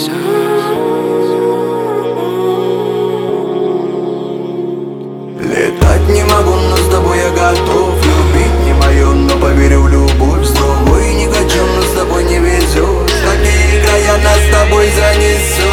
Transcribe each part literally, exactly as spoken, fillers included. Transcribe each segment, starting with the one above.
Летать не могу, но с тобой я готов. Любить не мое, но поверю в любовь. С другой не хочу, но с тобой не везет. В такие края нас с тобой занесет.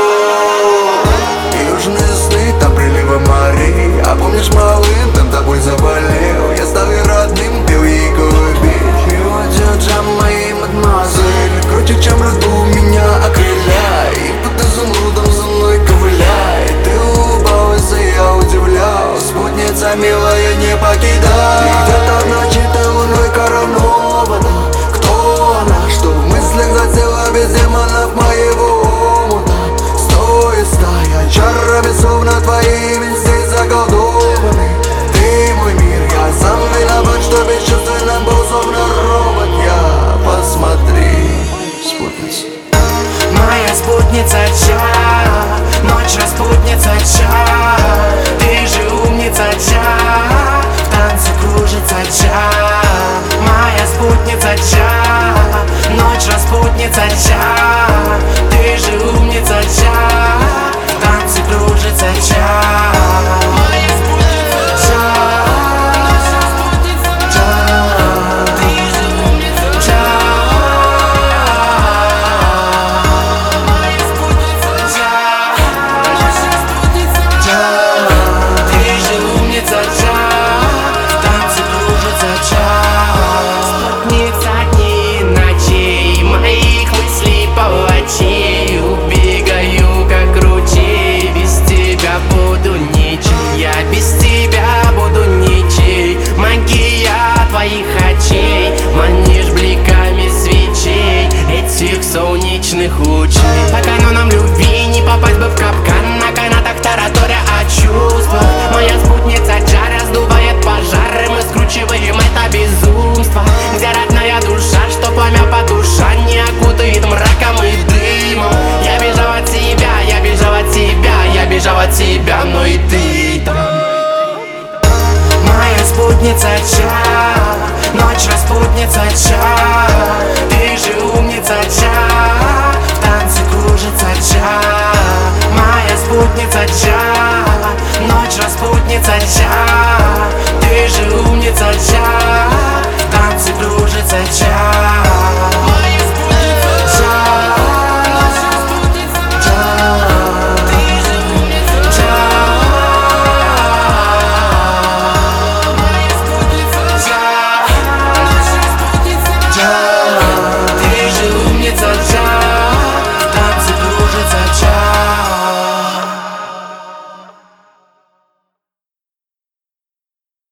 Южные сны, там приливы морей. А помнишь, малым, там тобой заболел. Я стал и родным, пил и кофе. Его джа моей мадемуазель. Круче, чем Red Bull, меня окрыляй. И под изумрудом за мной ковыляй. Ты улыбалась, и я удивлял. Спутница милая, не покидай. И где-то ночи ты луной коронована. Кто она, что в мыслях засела без демонов моего омута? Стой, стая, чарами словно твоими здесь заколдованы. Ты мой мир, я сам виноват, что бесчувственно был словно робот. Я, посмотри, спутница. Моя спутница Ча, ночь распутница Ча. Ты же умница Ча, в танце кружится Ча. Моя спутница Ча, ночь распутница Ча. Ты же умница Ча, в танце кружится Ча. Моя спутница Ча, ночь распутница Ча. Ты же умница Ча. Манишь бликами свечей этих солнечных лучей. По канонам любви не попасть бы в капкан. На канатах тараторя о чувствах. Моя спутница Ча раздувает пожары. Мы скручиваем это безумство. Где родная душа, что пламя по душа не окутает мраком и дымом. Я бежал от себя, я бежал от себя, я бежал от себя, но и ты там. Моя спутница Ча, ночь распутница Ча. Ты же умница Ча, в танце кружится Ча. Моя спутница Ча.